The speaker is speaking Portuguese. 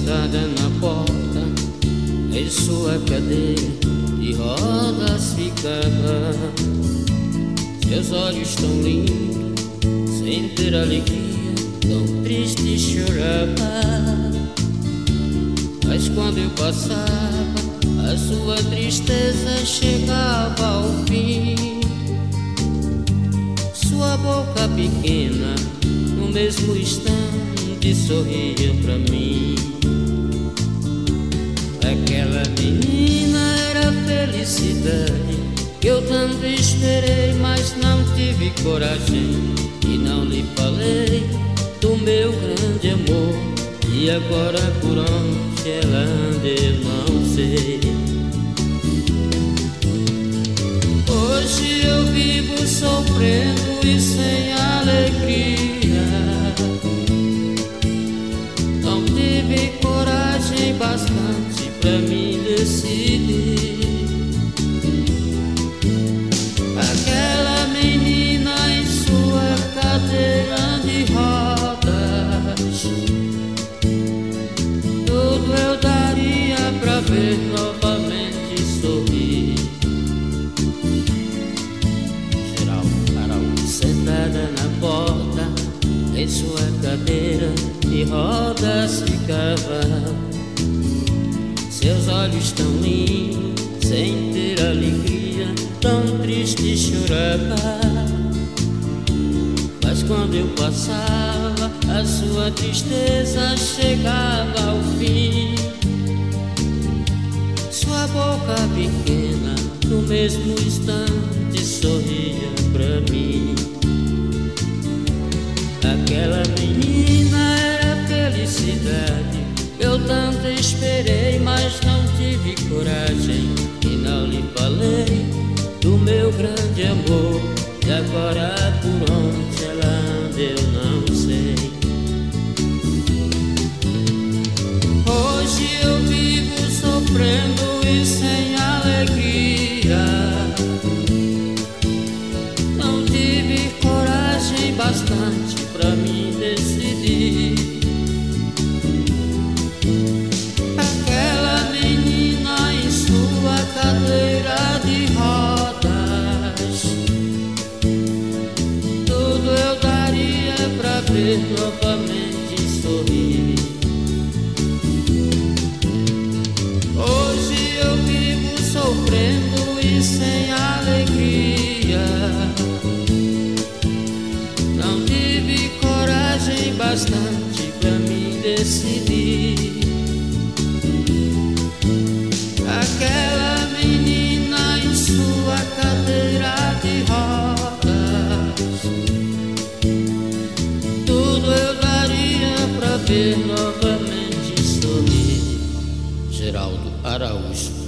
sentada na porta, em sua cadeira de rodas ficava. Seus olhos tão lindos, sem ter alegria, tão triste chorava. Mas quando eu passava, a sua tristeza chegava ao fim. Sua boca pequena, no mesmo instante, sorria pra mim. Aquela menina era a felicidade que eu tanto esperei, mas não tive coragem e não lhe falei do meu grande amor. E agora por onde ela anda eu não sei. Hoje eu vivo sofrendo e sem alegria. Não tive coragem bastante pra me decidir. Aquela menina em sua cadeira de rodas, tudo eu daria pra ver novamente sorrir. Geraldo Araújo sentada na porta, em sua cadeira de rodas ficava. Seus olhos tão lindos, sem ter alegria, tão triste chorava. Mas quando eu passava, a sua tristeza chegava ao fim. Sua boca pequena, no mesmo instante, sorria pra mim. Aquela menina era a felicidade eu tanto esperei, mas não tive coragem e não lhe falei do meu grande amor. E agora por onde ela anda eu não sei. Hoje eu vivo sofrendo e sem alegria. Não tive coragem bastante pra me decidir. Aquela menina em sua cadeira de rodas, tudo eu daria pra ver novamente sorrir. Hoje eu vivo sofrendo e sem alegria. Não tive coragem bastante pra me decidir. Aquela menina em sua cadeira de rodas, tudo eu daria pra ver novamente sorrir. Geraldo Araújo.